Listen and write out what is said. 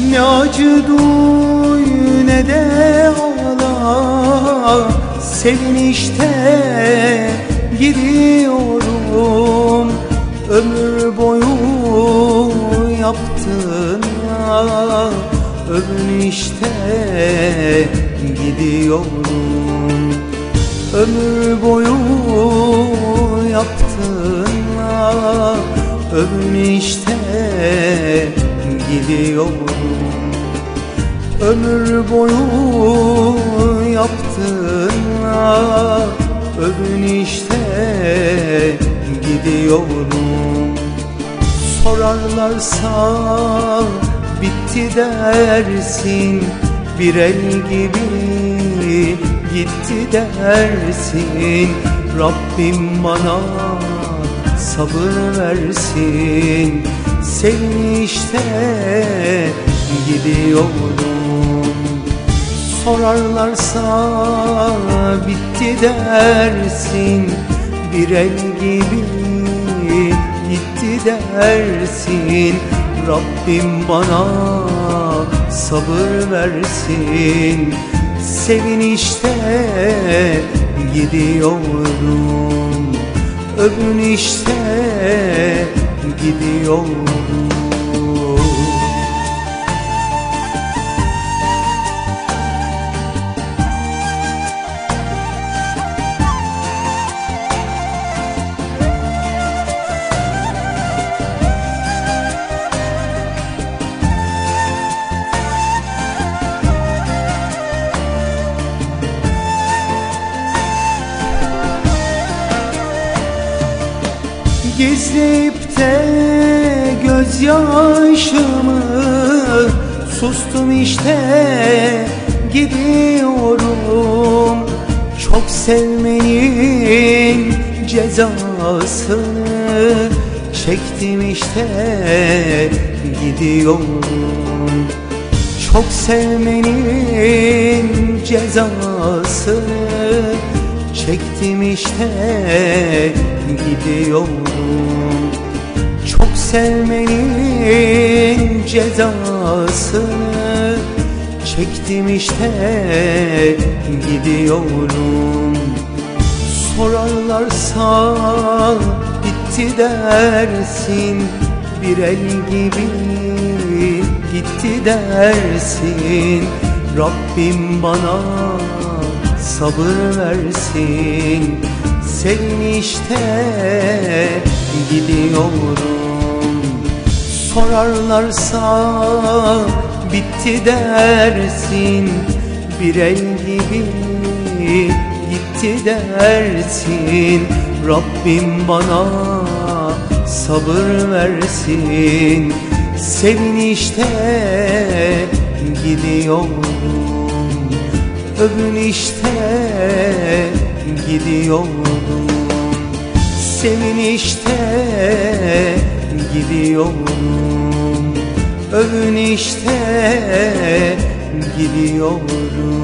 Ne acı duy ne de ağla, sevinçte gidiyorum. Ömür boyu yaptığına övünüşte gidiyorum. Ömür boyu yaptığına övünüşte gidiyorum. Ömür boyu yaptığına övünüşte gidiyorum. Sorarlarsa bitti dersin, bir el gibi gitti dersin. Rabbim bana sabır versin, sevinçte gidiyorum. Sorarlarsa bitti dersin, bir el gibi gitti dersin. Rabbim bana sabır versin, sevinçte gidiyorum. Övünüşte gidiyorum. Gizleyip de gözyaşımı sustum işte gidiyorum. Çok sevmenin cezasını çektim işte gidiyorum. Çok sevmenin cezasını çektim işte gidiyorum. Çok sevmenin cezasını çektim işte gidiyorum. Sorarlarsa bitti dersin, bir el gibi gitti dersin. Rabbim bana sabır versin, sevinçte gidiyorum. Sorarlarsa bitti dersin, bir el gibi gitti dersin. Rabbim bana sabır versin, sevinçte gidiyorum. Övünüşte gidiyorum. Sevinçte gidiyorum. Övünüşte gidiyorum.